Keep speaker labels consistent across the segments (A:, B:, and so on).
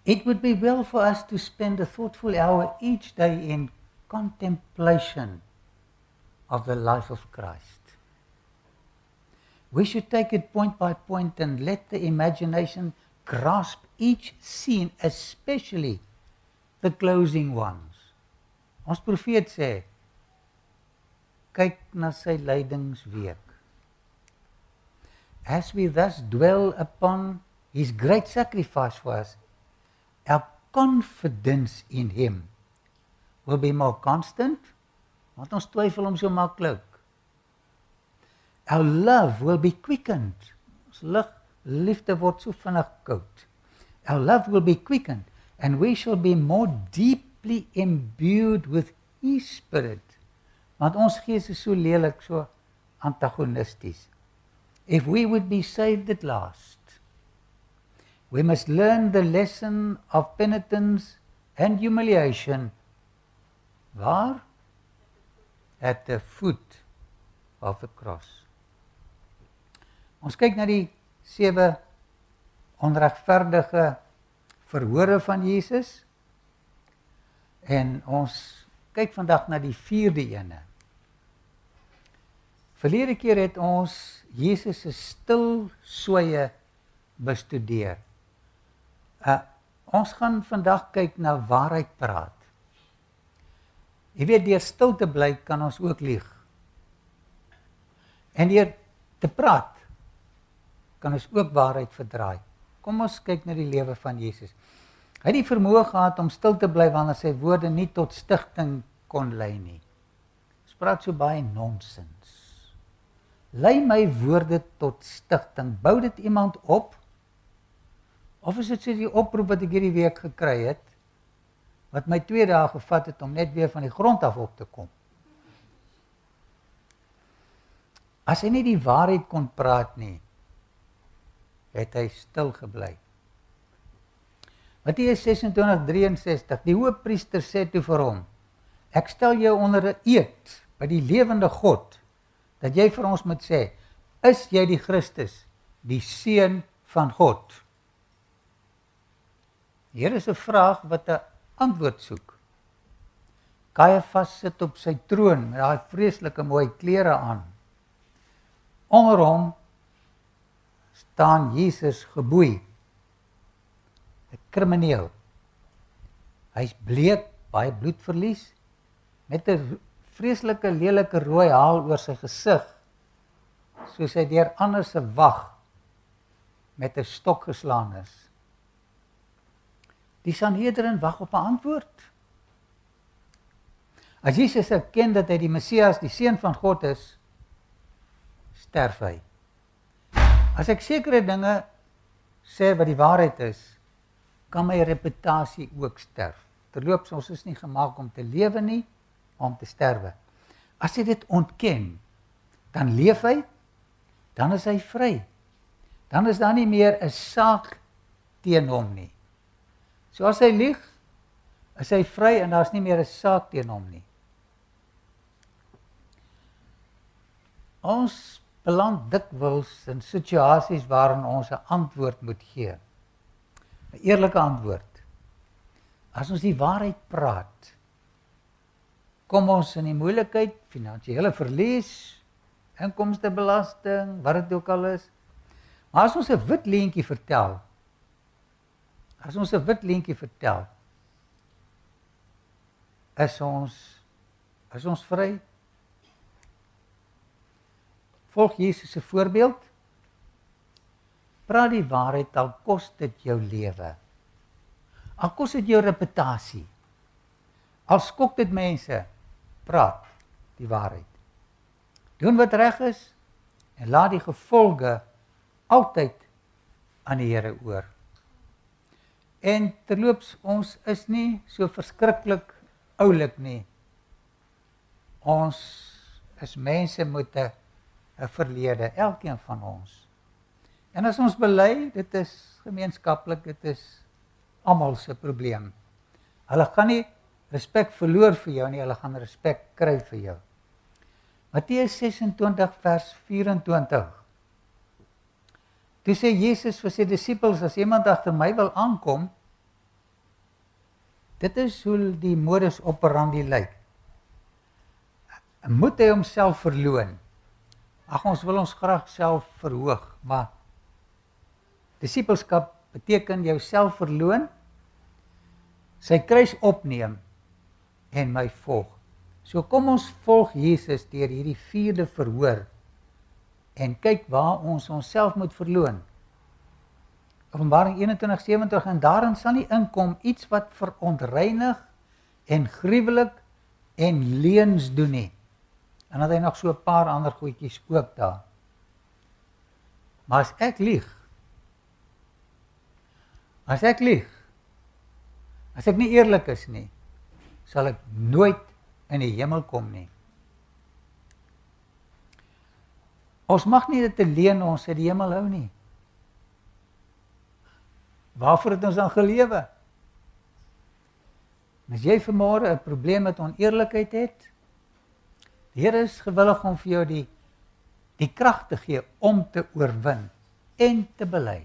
A: It would be well for us to spend a thoughtful hour each day in contemplation of the life of Christ. We should take it point by point and let the imagination grasp each scene, especially the closing ones. Ons profeet sê, kyk na sy lydingsweek. As we thus dwell upon his great sacrifice for us, our confidence in him will be more constant, want ons twyfel om so maklik. Our love will be quickened. Ons liefde word so vinnig koud. Our love will be quickened, and we shall be more deeply imbued with his spirit. Want ons gees is so lelik, so antagonisties. If we would be saved at last, we must learn the lesson of penitence and humiliation. Waar? At the foot of the cross. Ons kyk na die 7 onregverdige verhore van Jesus. En ons kyk vandag na die 4de ene. Verlede keer het ons Jesus se stil soeye bestudeer. Ons gaan vandag kyk na waarheid praat. Jy weet, deur stil te bly kan ons ook lieg. En deur te praat kan ons ook waarheid verdraai. Kom ons kyk na die lewe van Jesus. Hy het die vermoë gehad om stil te bly wanneer sy woorde nie tot stigting kon lei nie. Ons praat so baie nonsens. Lei my woorde tot stigting. Bou dit iemand op? Of is dit so die oproep wat ek hierdie week gekry het, wat my 2 dae gevat het om net weer van die grond af op te kom? As hy nie die waarheid kon praat nie, het hy stil gebly. Matteus 26:63, die hoofpriester sê toe vir hom, ek stel jou onder 'n eed by die lewende God, dat jy vir ons moet sê, is jy die Christus, die Seun van God? Hier is 'n vraag wat 'n antwoord soek. Kajafas sit op sy troon met daai vreeslike mooi klere aan. Onder hom staan Jesus geboei, 'n krimineel. Hy's bleek, baie bloedverlies, met 'n vreeslike lelike rooi haal oor sy gesig, soos hy deur ander se wag met 'n stok geslaan is. Die Sanhedrin wag op 'n antwoord. As Jesus erken dat hy die Messias, die Seun van God is, sterf hy. As ek sekere dinge sê wat die waarheid is, kan my reputasie ook sterf. Terloops, ons is nie gemaak om te lewe nie, om te sterwe. As hy dit ontken, dan leef hy, dan is hy vry. Dan is daar nie meer 'n saak teen hom nie. So as hy lieg, is hy vry en daar's nie meer 'n saak teen hom nie. Ons beland dikwels in situasies waarin ons 'n antwoord moet gee. 'n Eerlike antwoord. As ons die waarheid praat, kom ons in die moeilikheid, finansiële verlies, inkomstebelasting, wat dit ook al is. Maar as ons 'n wit leentjie vertel, is ons vry. Volg Jesus se voorbeeld. Praat die waarheid, al kos dit jou lewe. Al kos dit jou reputasie. Al skok dit mense, praat die waarheid. Doen wat reg is en laat die gevolge altyd aan die Here oor. En terloops, ons is nie so verskriklik oulik nie. Ons is mense met 'n verlede, elkeen van ons. En as ons bely, dit is gemeenskaplik, dit is almal se probleem. Hulle gaan nie respek verloor vir jou nie, hulle gaan respek kry vir jou. Matteus 26 vers 24. Toe sê Jesus vir sy disippels, as iemand agter my wil aankom, Dit is hoe die modus operandi lyk. Moet hy homself verloon? Ag, ons wil ons graag self verhoog, maar disippelskap beteken jouself verloon, sy kruis opneem en my volg. So kom ons volg Jesus deur hierdie 4de verhoor en kyk waar ons onsself moet verloon. Openbaring 21:70, en daarin sal nie inkom iets wat verontreinig en gruwelik en leuns doen nie. En dan het hy nog so 'n paar ander goedjies ook daar. Maar as ek lieg, as ek nie eerlik is nie, sal ek nooit in die hemel kom nie. Ons mag nie dit te leen ons uit die hemel hou nie. Waarvoor het ons dan gelewe? En as jy vanmôre 'n probleem met oneerlikheid het, die Here is gewillig om vir jou die krag te gee om te oorwin en te bely.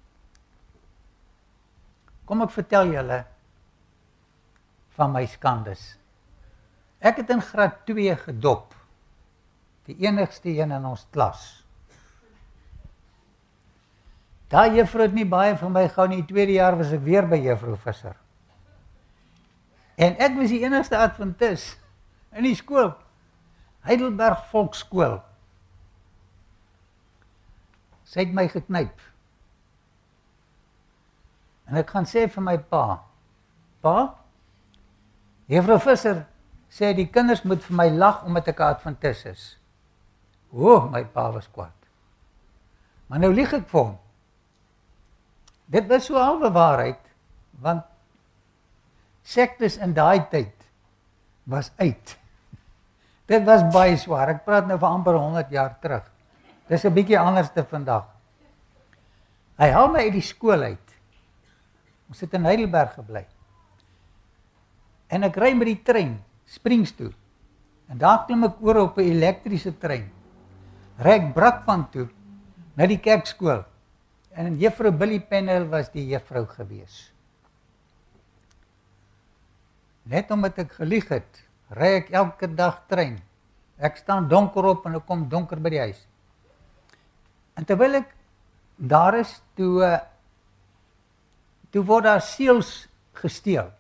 A: Kom ek vertel julle van my skandes. Ek het in graad 2 gedop, die enigste een in ons klas. Daai juffrou het nie baie van my gehou nie, die 2de jaar was ek weer by juffrou Visser. En ek was die enigste adventis in die skool, Heidelberg Volksskool. Sy het my geknyp. En ek gaan sê vir my pa, juffrou Visser sê die kinders moet vir my lag omdat ek 'n adventis is. My pa was kwaad. Maar nou lieg ek vir hom. Dit was so halwe waarheid, want sektes in daai tyd was uit. Dit was baie swaar. Ek praat nou van amper 100 jaar terug. Dis 'n bietjie anders te vandag. Hy haal my uit die skool uit. Ons het in Heidelberg gebly. En ek ry met die trein Springs toe. En daar klim ek oor op 'n elektriese trein. Ry ek Brakpan toe na die kerkskool. En juffrou Billy Pennell was die juffrou gewees. Net omdat ek gelieg het, ry ek elke dag trein. Ek staan donker op en ek kom donker by die huis. En terwyl ek daar is, toe word daar seels gesteel.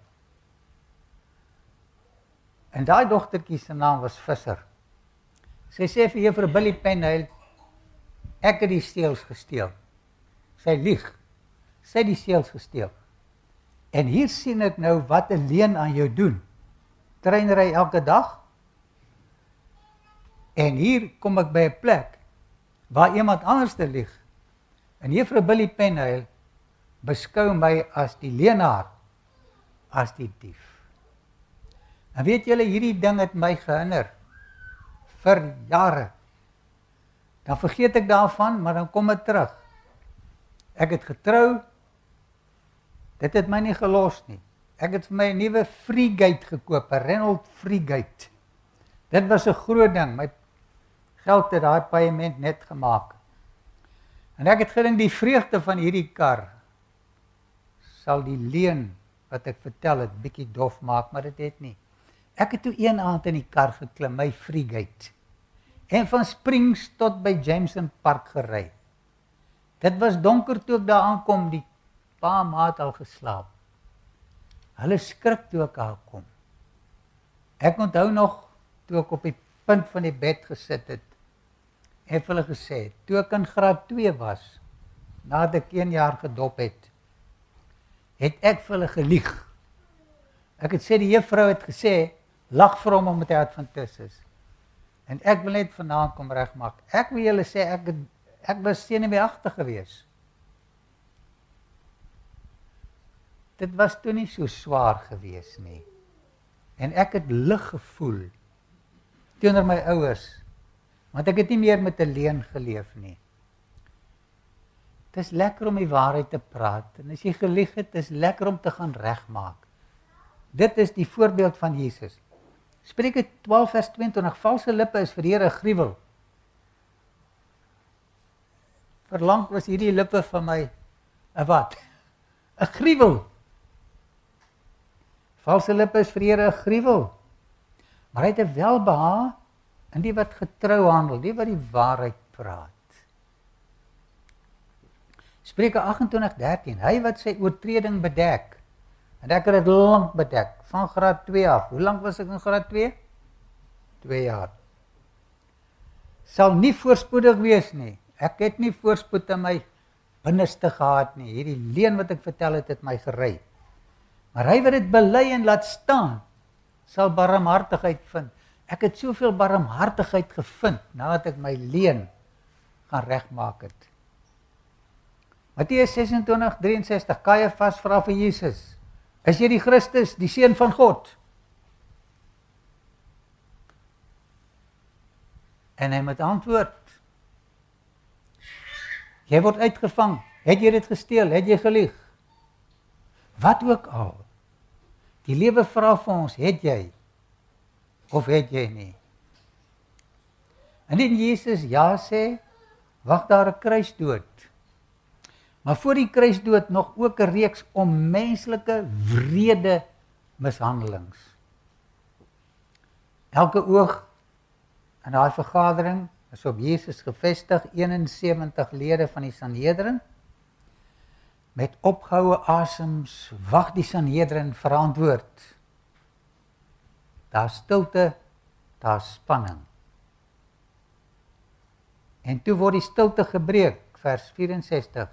A: En daai dogtertjie se naam was Visser. Sy sê vir juffrou Billy Pennell, ek het die seels gesteel. Sy lieg. Sy het die seels gesteel. En hier sien ek nou wat 'n leuen aan jou doen. Treinry elke dag. En hier kom ek by 'n plek waar iemand anders te lieg. En juffrou Billy Pennell beskou my as die leenaar, as die dief. En weet julle, hierdie ding het my gehinder vir jare. Dan vergeet ek daarvan, maar dan kom dit terug. Ek het getrou, dit het my nie gelos nie. Ek het vir my 'n nuwe Freegate gekoop, 'n Renault Freegate. Dit was 'n groot ding, my geld het daai paaiement net gemaak. En ek het gedink die vreugde van hierdie kar sal die leuen wat ek vertel het bietjie dof maak, maar dit het nie. Ek het toe een aand in die kar geklim, my Freegate, en van Springs tot by Jameson Park gery. Dit was donker toe ek daar aankom, die pa maat al geslaap. Hulle skrik toe ek daar kom. Ek onthou nog, toe ek op die punt van die bed gesit het, en vir hulle gesê, toe ek in graad 2 was, nadat ek 1 jaar gedop het ek vir hulle gelieg. Ek het sê, die juffrou het gesê, lag vir hom omdat hy adventis is. En ek wil net vanaand kom regmaak. Ek wil julle sê, ek was senuweeagtig geweest. Dit was toe nie so swaar geweest nie. En ek het lig gevoel teenoor my ouers, want ek het nie meer met 'n leuen geleef nie. Dit is lekker om die waarheid te praat, en as jy gelieg het, is lekker om te gaan regmaak. Dit is die voorbeeld van Jesus. Spreuke 12 vers 22, valse lippe is vir die Here 'n gruwel. Verlang was hierdie lippe van my 'n wat? 'n gruwel. Valse lippe is vir Here 'n gruwel. Maar hy het 'n welbehae in die wat getrou handel, die wat die waarheid praat. Spreuke 28:13, hy wat sy oortreding bedek, en ek het dit lank bedek, van graad 2 af. Hoe lank was ek in graad 2? 2 jaar. Sal nie voorspoedig wees nie. Ek het nie voorspoed in my binneste gehad nie. Hierdie leuen wat ek vertel het my gery. Maar hy wat dit bely en laat staan, sal barmhartigheid vind. Ek het soveel barmhartigheid gevind, nadat ek my leuen gaan regmaak het. Matteus 26:63, Kajafas vra vir Jesus, is jy die Christus, die Seun van God? En hy moet antwoord, jy word uitgevang, het jy dit gesteel, het jy gelieg? Wat ook al, die lewe vra vir ons, het jy, of het jy nie? Indien Jesus ja sê, wag daar 'n kruisdood. Maar voor die kruisdood nog ook 'n reeks onmenslike wrede mishandelings. Elke oog in daai vergadering is op Jesus gevestig, 71 lede van die Sanhedrin. Met opgehoue asems wag die Sanhedrin vir antwoord. Daar's stilte, daar's spanning. En toe word die stilte gebreek, vers 64.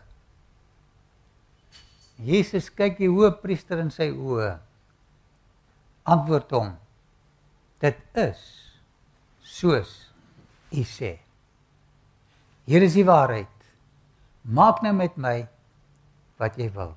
A: Jesus kyk die hoëpriester in sy oë, antwoord hom, dit is soos u sê. Hier is die waarheid, maak nou met my wat jy wil.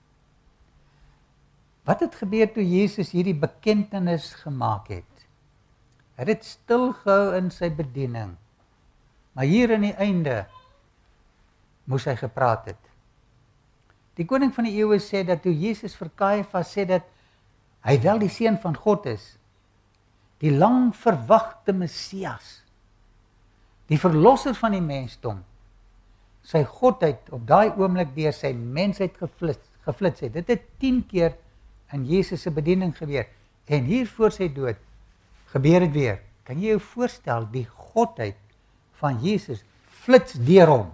A: Wat het gebeur toe Jesus hierdie bekentenis gemaak het? Hy het dit stilgehou in sy bediening, maar hier in die einde moes hy gepraat het. Die koning van die eeue sê dat toe Jesus vir Kajafas sê dat hy wel die Seun van God is, die lang verwagte Messias, die verlosser van die mensdom, sy godheid op daai oomblik deur sy mensheid geflits het. Dit het 10 keer in Jesus se bediening gebeur, en hier voor sy dood gebeur dit weer. Kan jy jou voorstel, die godheid van Jesus flits deur hom.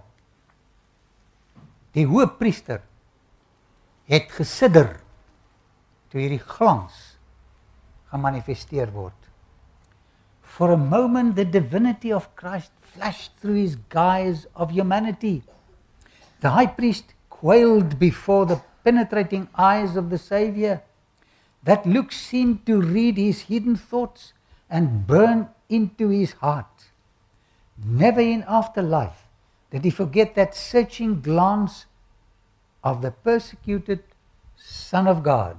A: Die hoëpriester het gesidder toe hierdie glans gemanifesteer word. For a moment the divinity of Christ flashed through his guise of humanity. The high priest quailed before the penetrating eyes of the Saviour. That look seemed to read his hidden thoughts and burn into his heart. Never in afterlife did he forget that searching glance of the persecuted Son of God.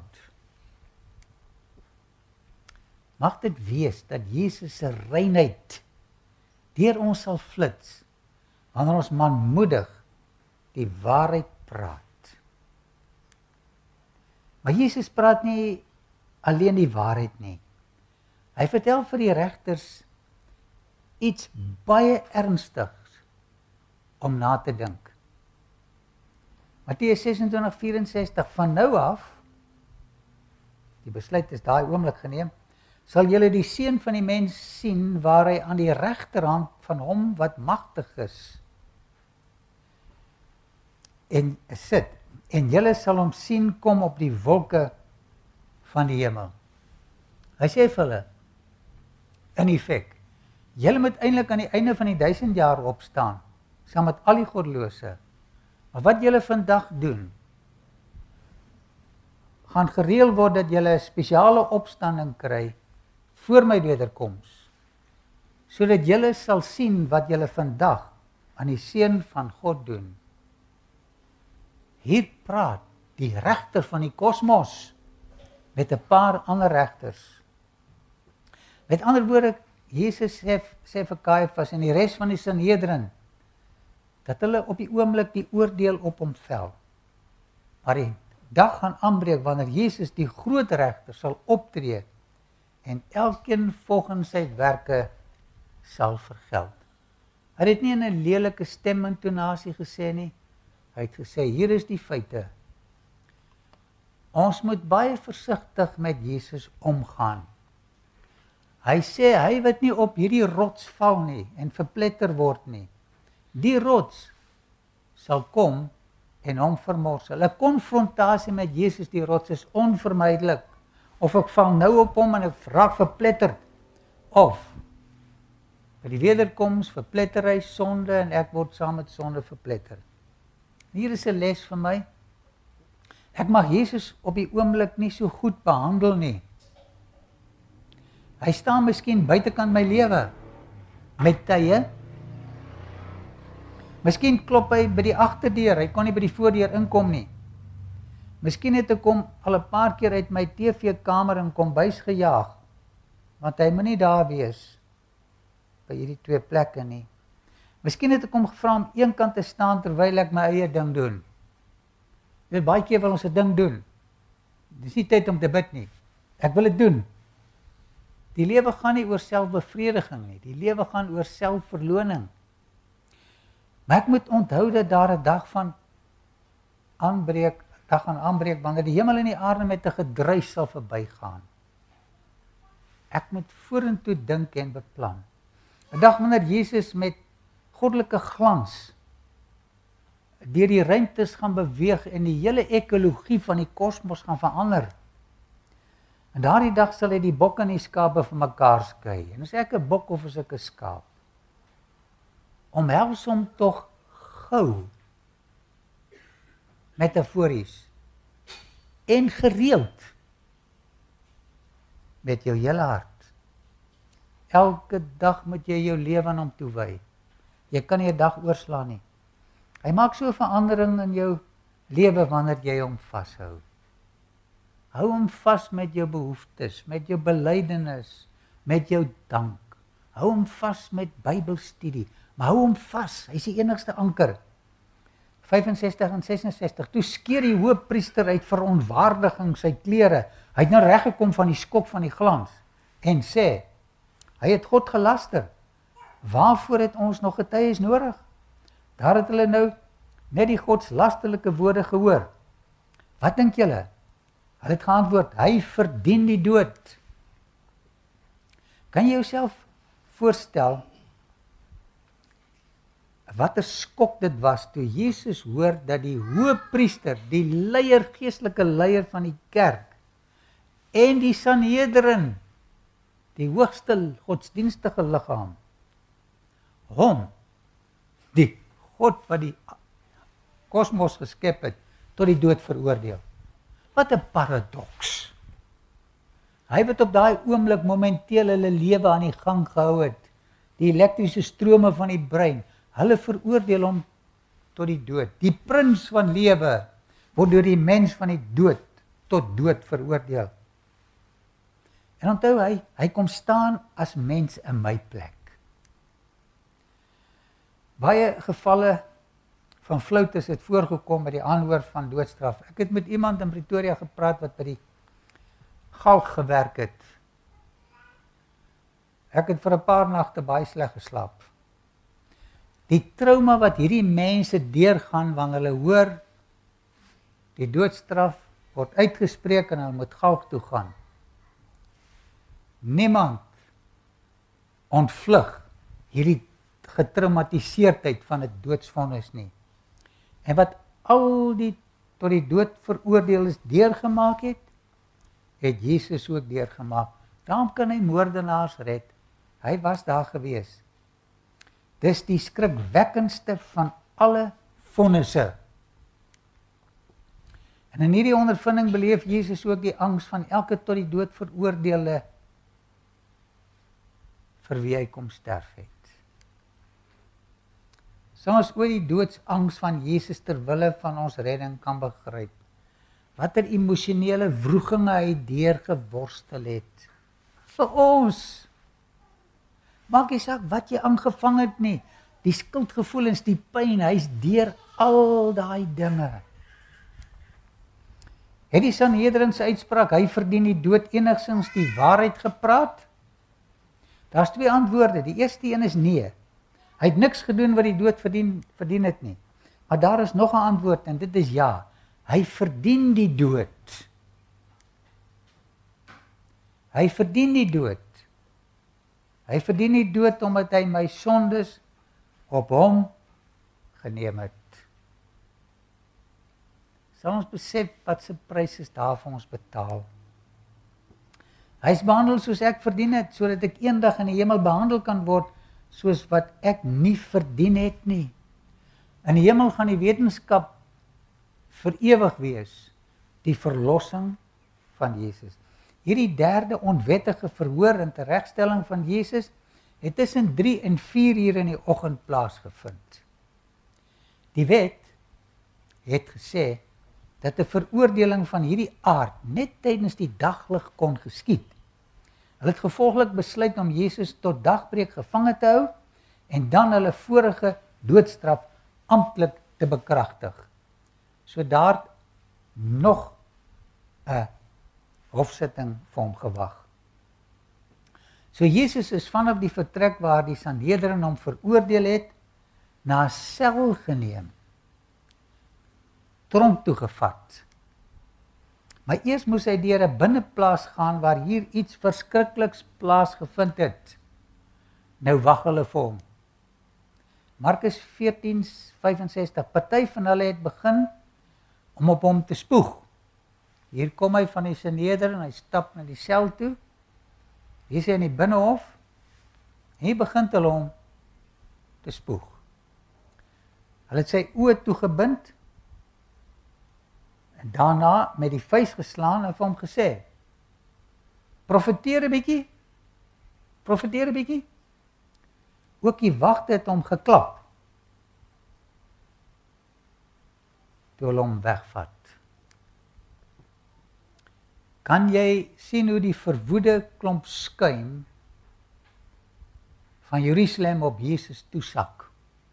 A: Mag dit wees dat Jesus se reinheid deur ons sal flits, wanneer ons manmoedig die waarheid praat. Maar Jesus praat nie alleen die waarheid nie. Hy vertel vir die regters iets baie ernstigs om na te dink. Matteus 26:64, van nou af, die besluit is daai oomblik geneem, sal julle die Seun van die mens sien waar hy aan die regterhand van hom wat magtig is en sit, en julle sal hom sien kom op die wolke van die hemel. Hy sê vir hulle, in effek, julle moet eintlik aan die einde van die 1000 jaar opstaan, saam met al die goddelose. Maar wat julle vandag doen, gaan gereël word dat julle 'n spesiale opstanding kry voor my wederkoms, sodat julle sal sien wat julle vandag aan die Seun van God doen. Hier praat die regter van die kosmos met 'n paar ander regters. Met ander woorde, Jesus sê vir Kajafas en die res van die Sanhedrin, dat hulle op die oomblik die oordeel op hom vel. Maar die dag gaan aanbreek wanneer Jesus die groot regter sal optree en elkeen volgens sy werke sal vergeld. Hy het nie in 'n lelike stemintonasie gesê nie. Hy het gesê, hier is die feite. Ons moet baie versigtig met Jesus omgaan. Hy sê, hy wat nie op hierdie rots val nie en verpletter word nie. Die rots sal kom en hom vermorsel. 'n Konfrontasie met Jesus, die rots, is onvermydelik. Of ek val nou op hom en ek raak verpletter, of by die wederkoms verpletter hy sonde en ek word saam met sonde verpletter. Hier is 'n les vir my. Ek mag Jesus op die oomblik nie so goed behandel nie. Hy staan miskien buitekant my lewe, met tye. Miskien klop hy by die agterdeur, hy kon nie by die voordeur inkom nie. Miskien het ek hom al 'n paar keer uit my TV-kamer en kombuis gejaag, want hy moet nie daar wees, by hierdie twee plekke nie. Miskien het ek hom gevra om eenkant te staan terwyl ek my eie ding doen. Jy weet, baie keer wil ons 'n ding doen. Dis nie tyd om te bid nie. Ek wil dit doen. Die lewe gaan nie oor selfbevrediging nie. Die lewe gaan oor selfverloning. Maar ek moet onthou dat daar 'n dag gaan aanbreek wanneer die hemel en die aarde met 'n gedruis sal verbygaan. Ek moet vorentoe dink en beplan. 'n Dag wanneer Jesus met goddelike glans deur die ruimtes gaan beweeg en die hele ekologie van die kosmos gaan verander. En daardie dag sal hy die bok en die skape vir mekaar skei. En as ek 'n bok of as ek 'n skaap, omhels hom tog gou, metafories, en gereeld, met jou hele hart. Elke dag moet jy jou lewe aan hom toewy. Jy kan nie 'n dag oorslaan nie. Hy maak so 'n verandering in jou lewe wanneer jy hom vashou. Hou hom vas met jou behoeftes, met jou belydenis, met jou dank. Hou hom vas met Bybelstudie, maar hou hom vas, hy is die enigste anker. 65 en 66, toe skeer die hoofpriester uit verontwaardiging sy klere. Hy het nou reggekom van die skok van die glans en sê, hy het God gelaster. Waarvoor het ons nog getuies nodig? Daar het hulle nou net die godslasterlike woorde gehoor. Wat dink julle? Hulle het geantwoord, hy verdien die dood. Kan jy jouself voorstel wat 'n skok dit was toe Jesus hoor dat die hoëpriester, die leier, geestelike leier van die kerk, en die Sanhedrin, die hoogste godsdienstige liggaam, hom, die God wat die kosmos geskep het, tot die dood veroordeel. Wat 'n paradoks. Hy wat op daai oomblik momenteel hulle lewe aan die gang gehou het, die elektriese strome van die brein, hulle veroordeel hom tot die dood. Die prins van lewe word deur die mens van die dood tot dood veroordeel. En onthou hy kom staan as mens in my plek. Baie gevalle van floutes het voorgekom met die aanhoor van doodstraf. Ek het met iemand in Pretoria gepraat wat by die galg gewerk het. Ek het vir 'n paar nagte baie sleg geslaap. Die trauma wat hierdie mense deurgaan wanneer hulle hoor die doodstraf word uitgespreek en hulle moet galg toe gaan. Niemand ontvlug hierdie getraumatiseerdheid van 'n doodsvonnis nie. En wat al die tot die dood veroordeel is deurgemaak het Jesus ook deurgemaak. Daarom kan hy moordenaars red. Hy was daar gewees. Dis die skrikwekkendste van alle vonnisse. En in hierdie ondervinding beleef Jesus ook die angs van elke tot die dood veroordeelde vir wie hy kom sterf het. Sal ons oor die doodsangs van Jesus ter wille van ons redding kan begryp. Watter emosionele wroeginge hy deurgeworstel het. Vir ons. Maak nie saak wat jy aangevang het nie. Die skuldgevoelens, die pyn, hy's deur al daai dinge. Het die Sanhedrin se uitspraak, hy verdien die dood, enigstens die waarheid gepraat? Daar's twee antwoorde. Die eerste een is nee. Hy het niks gedoen wat die dood verdien het nie. Maar daar is nog 'n antwoord en dit is ja. Hy verdien die dood. Hy verdien nie dood. Hy verdien nie dood omdat hy my sondes op hom geneem het. Sal ons besef wat se prys is daar vir ons betaal. Hy is behandel soos ek verdien het, sodat ek eendag in die hemel behandel kan word, soos wat ek nie verdien het nie. In die hemel gaan die wetenskap vir ewig wees, die verlossing van Jesus. Hierdie derde onwettige verhoor en teregstelling van Jesus het tussen 3 en 4 uur in die oggend plaasgevind. Die wet het gesê dat 'n veroordeling van hierdie aard net tydens die daglig kon geskied. Hulle het gevolglik besluit om Jesus tot dagbreek gevange te hou en dan hulle vorige doodstraf amptelik te bekragtig. So daar nog 'n hofsitting vir hom gewag. So Jesus is vanaf die vertrek waar die Sanhedrin hom veroordeel het, na 'n sel geneem, tronk toe gevat. Maar eers moes hy deur 'n binneplaas gaan waar hier iets verskrikliks plaasgevind het. Nou wag hulle vir hom. Markus 14:65, party van hulle het begin om op hom te spoeg. Hier kom hy van die Sanhedrin en hy stap na die sel toe. Hier is hy in die binnehof. En hier begin hulle hom te spoeg. Hulle het sy oë toegebind en daarna met die vuis geslaan en vir hom gesê: profeteer 'n bietjie. Profeteer 'n bietjie. Ook die wagte het hom geklap toe hulle hom wegvat. Kan jy sien hoe die verwoede klomp skuim van Jerusalem op Jesus toesak?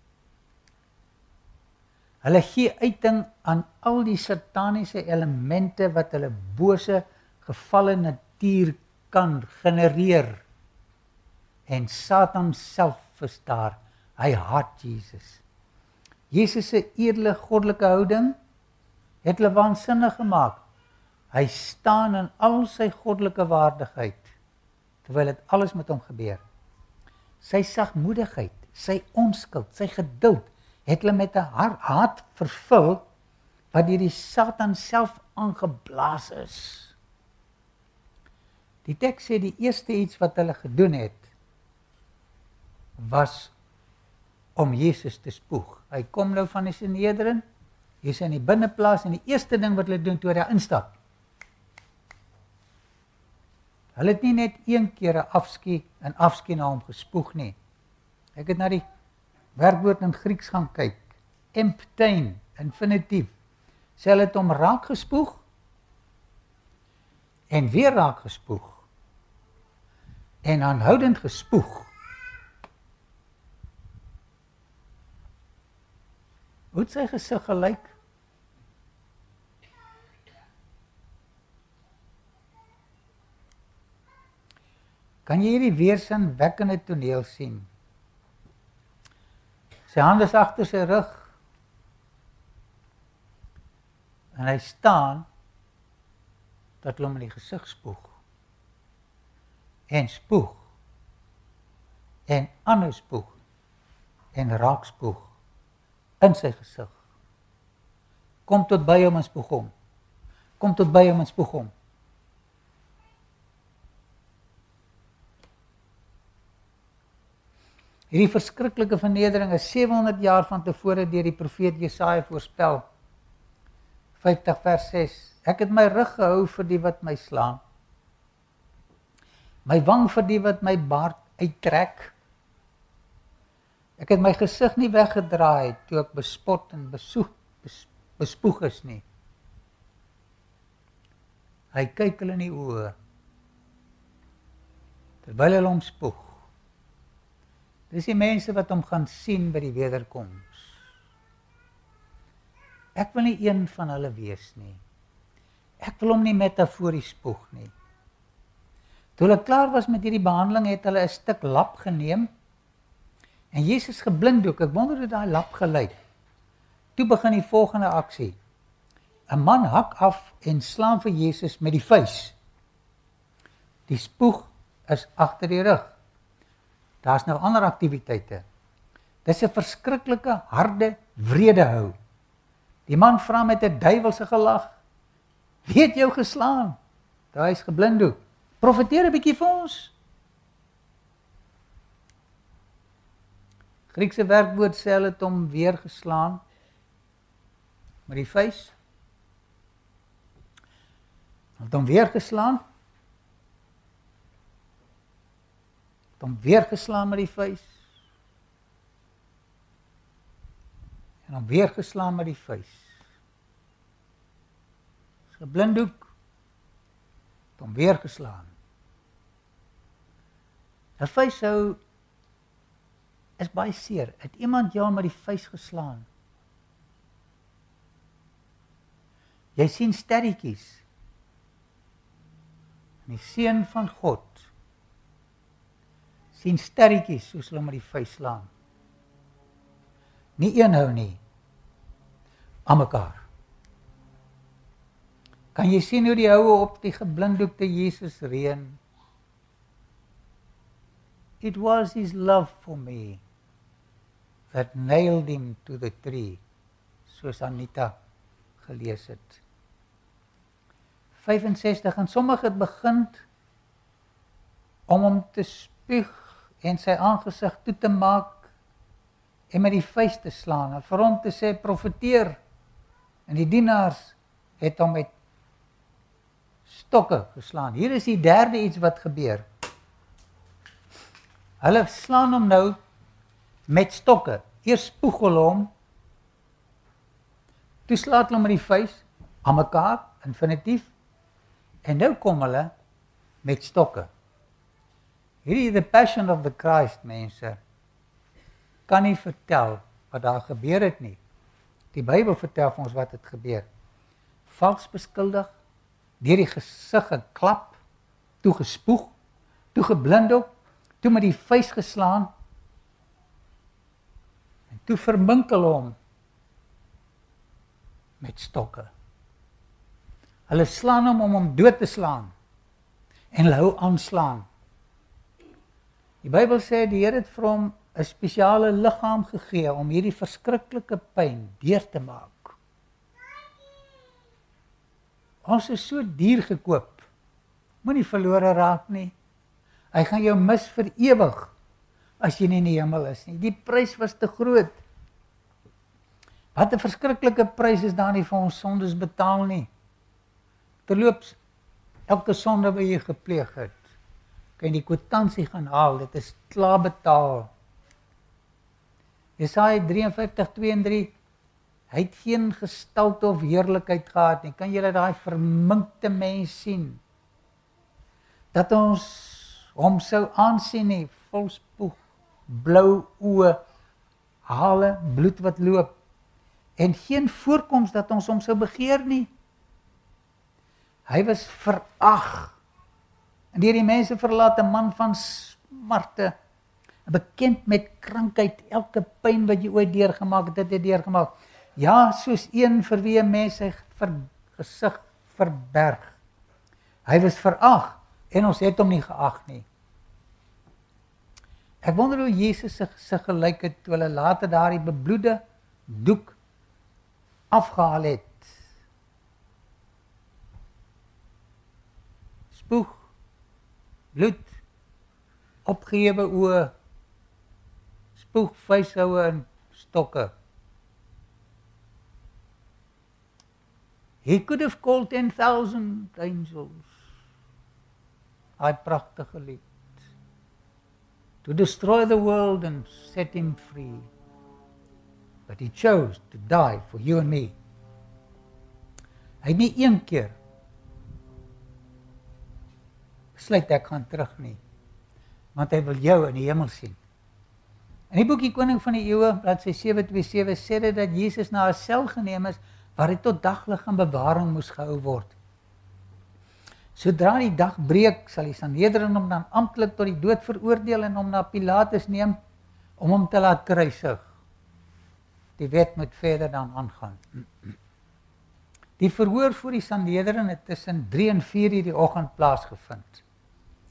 A: Hulle gee uiting aan al die sataniese elemente wat hulle bose gevalle natuur kan genereer. En Satan self is daar. Hy haat Jesus. Jesus se edele goddelike houding het hulle waansinnig gemaak. Hy staan in al sy goddelike waardigheid, terwyl dit alles met hom gebeur. Sy sagmoedigheid, sy onskuld, sy geduld, het hulle met 'n haat vervul, wat deur die Satan self aangeblaas is. Die teks sê die eerste iets wat hulle gedoen het, was om Jesus te spoeg. Hy kom nou van die Sanhedrin, hy is in die binneplaas, en die eerste ding wat hulle doen toe hy instap, hulle het nie net een keer 'n afskie na hom gespoeg nie. Ek het na die werkwoord in Grieks gaan kyk, emptein, infinitief. Sê hulle het hom raak gespoeg, en weer raak gespoeg, en aanhoudend gespoeg. Hoe het sy gesig gelyk? Kan jy hierdie weersinwekkende toneel sien? Sy hand is agter sy rug, en hy staan, dat hulle hom in die gesig spoeg, en spoeg, en aanhou spoeg, en raak spoeg, in sy gesig. Kom tot by hom en spoeg hom. Kom tot by hom en spoeg hom. Hierdie verskriklike vernedering is 700 jaar van tevore deur die profeet Jesaja voorspel. 50 vers 6. Ek het my rug gehou vir die wat my slaan. My wang vir die wat my baard uittrek. Ek het my gesig nie weggedraai toe ek bespot en bespoeg is nie. Hy kyk hulle in die oë, terwyl hulle hom spoeg. Dis die mense wat hom gaan sien by die wederkoms. Ek wil nie een van hulle wees nie. Ek wil hom nie metafories spoeg nie. Toe hulle klaar was met hierdie behandeling, het hulle 'n stuk lap geneem, en Jesus geblinddoek. Ek wonder hoe daai lap gelyk. Toe begin die volgende aksie. 'n Man hak af en slaan vir Jesus met die vuis. Die spoeg is agter die rug. Daar's nou ander aktiwiteite. Dis 'n verskriklike, harde, wrede hou. Die man vra met 'n duiwelse gelag, wie het jou geslaan? Daai is geblinddoek. Profeteer 'n bietjie vir ons. Griekse werkwoord sê hulle het hom weer geslaan met die vuis. Het hom weer geslaan. Het hom weer geslaan met die vuis. En hom weer geslaan met die vuis. Is geblinddoek. Het hom weer geslaan. 'n Vuishou is baie seer. Het iemand jou met die vuis geslaan? Jy sien sterretjies. Die seun van God sien sterretjies soos hulle met die vuis slaan. Nie een hou nie, aan mekaar. Kan jy sien hoe die houe op die geblinddoekte Jesus reën? It was his love for me that nailed him to the tree, soos Anita gelees het. 65, en sommige het begin om hom te spuug en sy aangesig toe te maak en met die vuis te slaan en vir hom te sê profeteer, en die dienaars het hom met stokke geslaan. Hier is die derde iets wat gebeur. Hulle slaan hom nou met stokke. Eers spoeg hulle hom, toe slaat hulle met die vuis aan mekaar, infinitief, en nou kom hulle met stokke. Hierdie the Passion of the Christ, mense, kan nie vertel wat daar gebeur het nie. Die Bybel vertel vir ons wat het gebeur. Vals beskuldig, deur die gesig geklap, toe gespoeg, toe geblinddoek, toe met die vuis geslaan, en toe verminkel hom met stokke. Hulle slaan hom om hom dood te slaan, en hulle hou aanslaan. Die Bybel sê die Here het vir hom 'n spesiale liggaam gegee om hierdie verskriklike pyn deur te maak. Ons is so duur gekoop, moenie verlore raak nie. Hy gaan jou mis vir ewig, as jy nie in die hemel is nie. Die prys was te groot. Wat 'n verskriklike prys is daar nie vir ons sondes betaal nie. Terloops, elke sonde wat jy gepleeg het, kan jy die kwitansie gaan haal, dit is klaar betaal. Jesaja 53:2-3, hy het geen gestalte of heerlikheid gehad nie. Kan julle daai verminkte mens sien? Dat ons hom sou aansien nie, vol spoeg, blou oë, hale, bloed wat loop, en geen voorkoms dat ons hom sou begeer nie. Hy was verag, en deur die mense verlaat, 'n man van smarte, bekend met krankheid, elke pyn wat jy ooit deurgemaak het, dit het deurgemaak. Ja, soos een vir wie 'n mens sy gesig verberg. Hy was verag, en ons het hom nie geag nie. Ek wonder hoe Jesus se gesig gelyk het, toe hulle later daardie bebloede doek afgehaal het. Spoeg, bloed, opgehewe oë, spoeg, vuishoue en stokke. He could have called 10,000 angels. Hy pragtige lied. To destroy the world and set him free. But he chose to die for you and me. Hy het nie een keer besluit ek gaan terug nie, want hy wil jou in die hemel sien. In die boekie Koning van die Eeue, bladsy 727, sê dit dat Jesus na 'n sel geneem is, waar hy tot daglig in bewaring moes gehou word. Sodra die dag breek, sal die Sanhedrin hom dan amptelik tot die dood veroordeel en hom na Pilatus neem, om hom te laat kruisig. Die wet moet verder dan aangaan. Die verhoor voor die Sanhedrin het tussen 3 en 4 uur die oggend plaasgevind.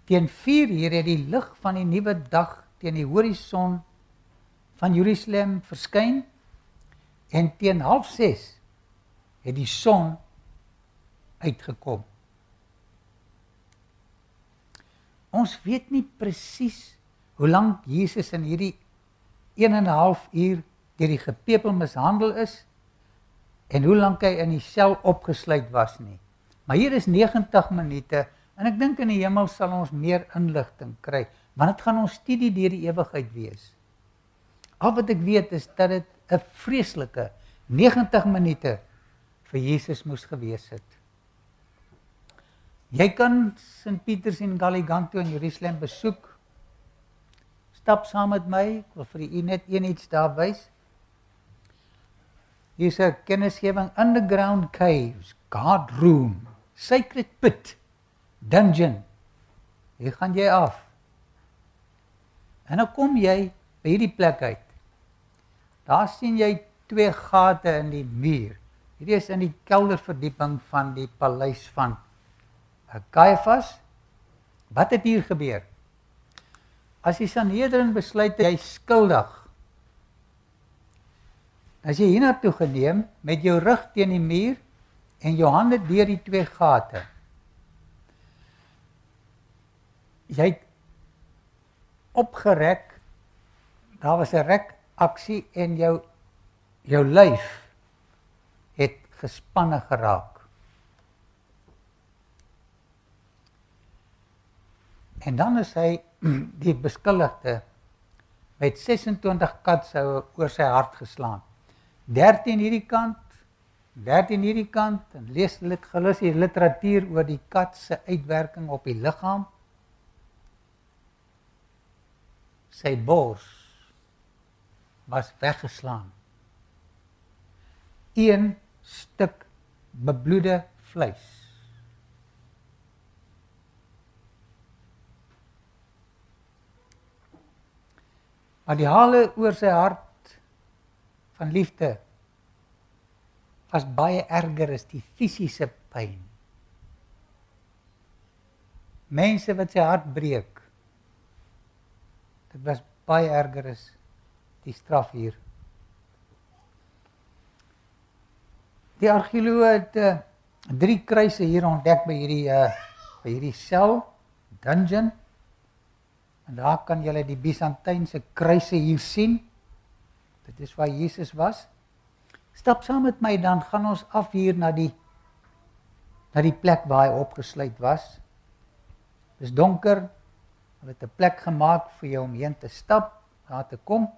A: Teen 4:00 het die lig van die nuwe dag teen die horison van Jerusalem verskyn en teen 5:30 het die son uitgekom. Ons weet nie presies hoe lank Jesus in hierdie 1,5 uur deur die gepepel mishandel is en hoe lank hy in die sel opgesluit was nie. Maar hier is 90 minute en ek dink in die hemel sal ons meer inligting kry, want dit gaan ons studie deur die ewigheid wees. Al wat ek weet is dat dit 'n vreeslike 90 minute vir Jesus moes gewees het. Jy kan St. Pieters en Galliganto in Jerusalem besoek. Stap saam met my, ek wil vir u net iets daar wys. Hier is 'n kennisgewing: underground caves, guard room, sacred pit, dungeon. Hier gaan jy af. En dan kom jy by hierdie plek uit. Daar sien jy 2 gate in die muur. Hierdie is in die kelderverdieping van die paleis van Caiaphas. Wat het hier gebeur? As die Sanhedrin besluit jy skuldig, as jy hiernatoe geneem met jou rug teen die muur en jou hande deur die 2 gate. Jy het opgerek, daar was 'n rekaksie en jou lyf het gespanne geraak. En dan is hy die beskuldigde met 26 katsoue oor sy hart geslaan. 13 hierdie kant, 13 hierdie kant, en lees gelus die literatuur oor die kat se uitwerking op die liggaam. Sy bors was weggeslaan. 1 stuk bebloede vleis. Maar die hale oor sy hart van liefde was baie erger as die fisiese pyn. Mense wat sy hart breek, dit was baie erger as die straf hier. Die argeoloë het 3 kruise hier ontdek by hierdie sel, dungeon. En daar kan julle die Byzantynse kruise hier sien. Dit is waar Jesus was. Stap saam met my, dan gaan ons af hier na die plek waar hy opgesluit was. Dit is donker. Hulle het 'n plek gemaak vir jou om heen te stap, daar te kom.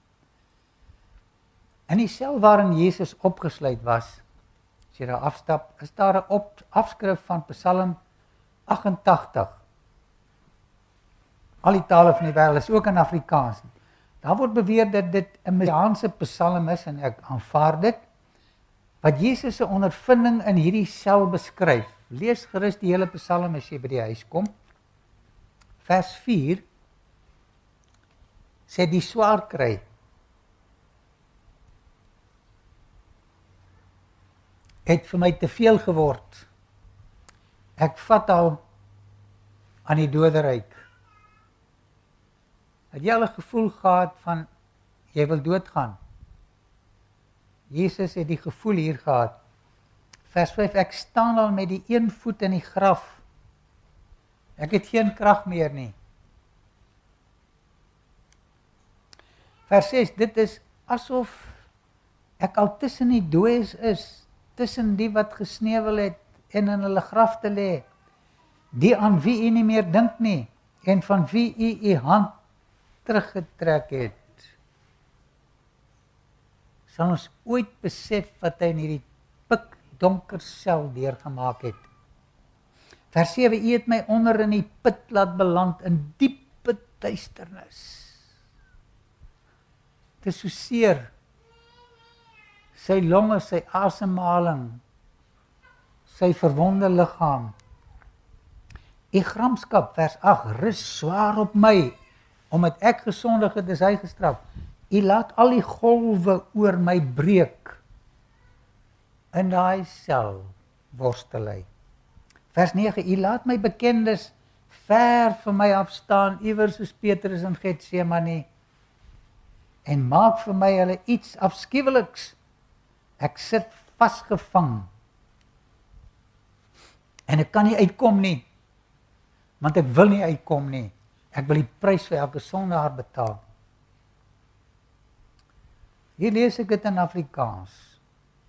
A: In die sel waarin Jesus opgesluit was, as jy daar afstap, is daar 'n afskrif van Psalm 88. Al die tale van die wêreld is ook in Afrikaans. Daar word beweer dat dit 'n Messiaanse psalm is, en ek aanvaar dit, wat Jesus se ondervinding in hierdie sel beskryf. Lees gerus die hele psalm as jy by die huis kom. Vers 4 sê die swaar kry. Het vir my te veel geword. Ek vat al aan die doderyk. Het jy al 'n gevoel gehad van jy wil doodgaan? Jesus het die gevoel hier gehad. Vers 5, ek staan al met die een voet in die graf. Ek het geen krag meer nie. Vers 6, dit is asof ek al tussen die dooies is, tussen die wat gesneuwel het en in hulle graf te lê, die aan wie u nie meer dink nie, en van wie u hand teruggetrek het. Sal ons ooit besef wat hy in hierdie pikdonker sel deurgemaak het. Vers 7, u het my onder in die put laat beland, in diepe duisternis. Het is so seer, sy longe, sy asemhaling, sy verwonde liggaam. U gramskap, vers 8, rus swaar op my, omdat ek gesondig het, is hy gestraf. U laat al die golwe oor my breek. In daai sel worstel hy. Vers 9, u laat my bekendes ver vir my afstaan, iewers soos Petrus in Getsemane, en maak vir my hulle iets afskuweliks. Ek sit vasgevang. En ek kan nie uitkom nie, want ek wil nie uitkom nie. Ek wil die prys vir elke sondaar betaal. Hier lees ek dit in Afrikaans.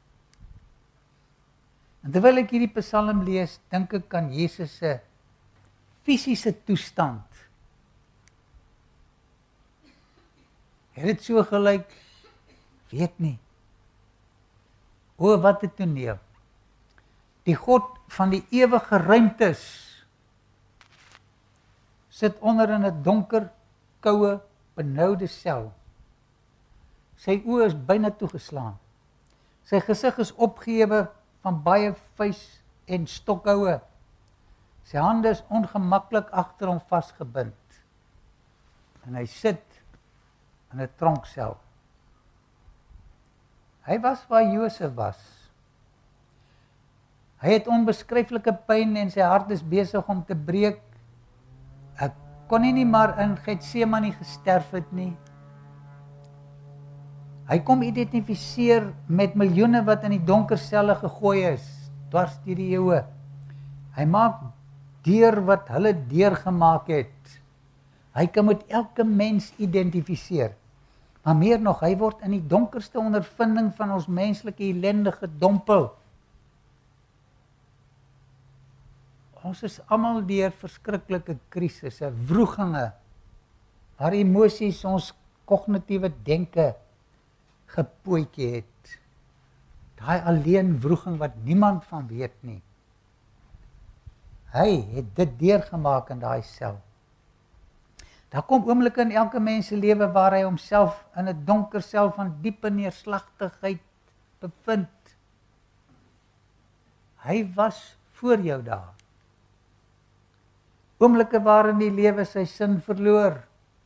A: En terwyl ek hierdie Psalm lees, dink ek aan Jesus se fisiese toestand. Het dit so gelyk? Weet nie. O, wat 'n toneel. Die God van die ewige ruimtes sit onder in 'n donker, koue, benoude sel. Sy oë is byna toegeslaan. Sy gesig is opgehewe van baie vuis en stokhoue. Sy hande is ongemaklik agter hom vasgebind. En hy sit in 'n tronksel. Hy was waar Josef was. Hy het onbeskryflike pyn en sy hart is besig om te breek. Ek kon nie maar in Getsemane gesterf het nie. Hy kom identifiseer met miljoene wat in die donker selle gegooi is, dwars deur die eeue. Hy maak deur wat hulle deurgemaak het. Hy kan met elke mens identifiseer. Maar meer nog, hy word in die donkerste ondervinding van ons menslike ellende gedompel. Ons is almal deur verskriklike krisisse, wroeginge, waar emosies ons kognitiewe denke gepootjie het. Daai alleen wroeging wat niemand van weet nie. Hy het dit deurgemaak in daai sel. Daar kom oomblikke in elke mens se lewe waar hy homself in 'n donker sel van diepe neerslagtigheid bevind. Hy was voor jou daar. Oomblikke waarin die lewe sy sin verloor.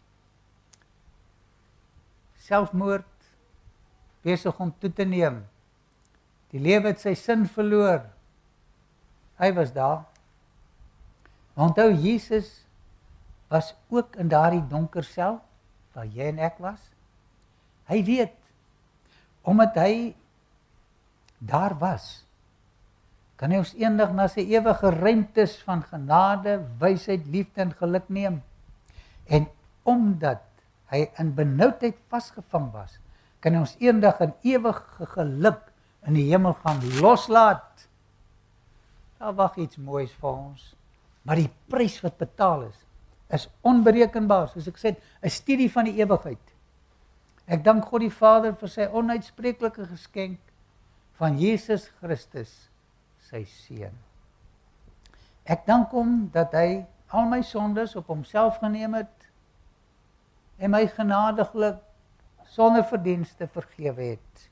A: Selfmoord besig om toe te neem. Die lewe het sy sin verloor. Hy was daar. Onthou, Jesus was ook in daardie donker sel, waar jy en ek was. Hy weet, omdat hy daar was, kan hy ons eendag na sy ewige ruimtes van genade, wysheid, liefde en geluk neem. En omdat hy in benoudheid vasgevang was, kan hy ons eendag in ewige geluk in die hemel gaan loslaat. Daar wag iets moois vir ons. Maar die prys wat betaal is onberekenbaar, soos ek sê, 'n studie van die ewigheid. Ek dank God die Vader vir sy onuitspreeklike geskenk van Jesus Christus, sy seun. Ek dank hom dat hy al my sondes op homself geneem het en my genadiglik sonder verdienste vergewe het.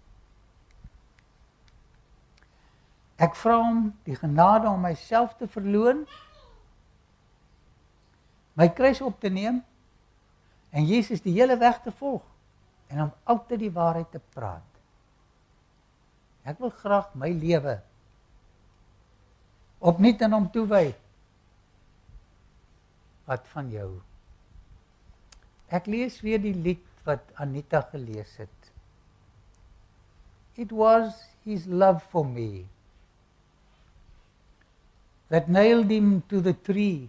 A: Ek vra hom die genade om myself te verloon, my kruis op te neem en Jesus die hele weg te volg en om altyd die waarheid te praat. Ek wil graag my lewe opnuut aan hom toewy. Wat van jou? Ek lees weer die lied wat Anita gelees het. It was his love for me that nailed him to the tree,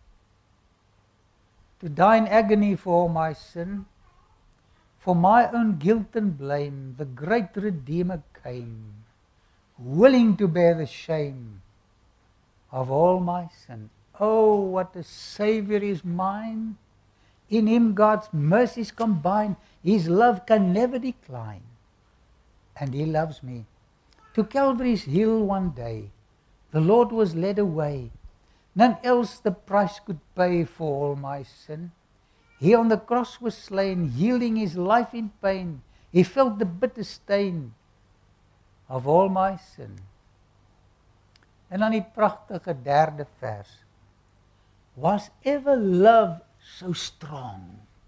A: to die in agony for my sin. For my own guilt and blame, the great Redeemer came, willing to bear the shame of all my sin. Oh, what a Savior is mine. In him God's mercies combine. His love can never decline. And he loves me. To Calvary's hill one day, the Lord was led away. None else the price could pay for all my sin. He on the cross was slain, yielding his life in pain. He felt the bitter stain of all my sin. En dan die pragtige derde vers. Was ever love so strong?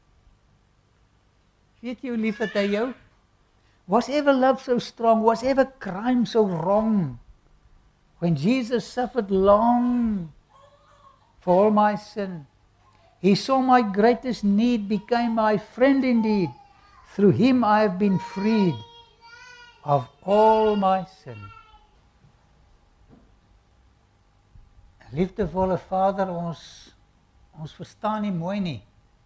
A: Weet jy hoe lief het hy jou? Was ever love so strong? Was ever crime so wrong? When Jesus suffered long for all my sin. He saw my greatest need, became my friend indeed. Through him I have been freed of all my sin. Liefdevolle Vader, ons verstaan nie mooi nie.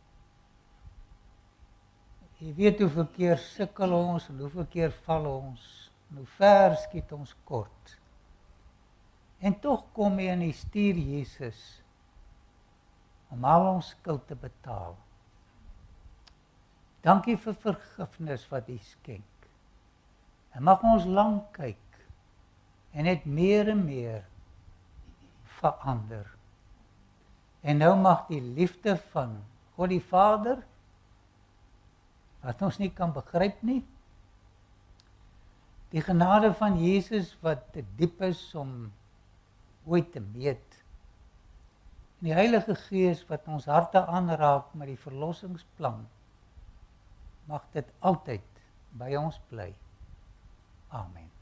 A: Jy weet hoeveel keer sukkel ons, en hoeveel keer val ons, en hoe ver skiet ons kort. En tog kom jy en jy stuur Jesus om al ons skuld te betaal. Dankie vir vergifnis wat U skenk. En mag ons lang kyk en net meer en meer verander. En nou mag die liefde van God die Vader, wat ons nie kan begryp nie, die genade van Jesus wat te diep is om ooit te meet, en die Heilige Gees wat ons harte aanraak met die verlossingsplan, mag dit altyd by ons bly. Amen.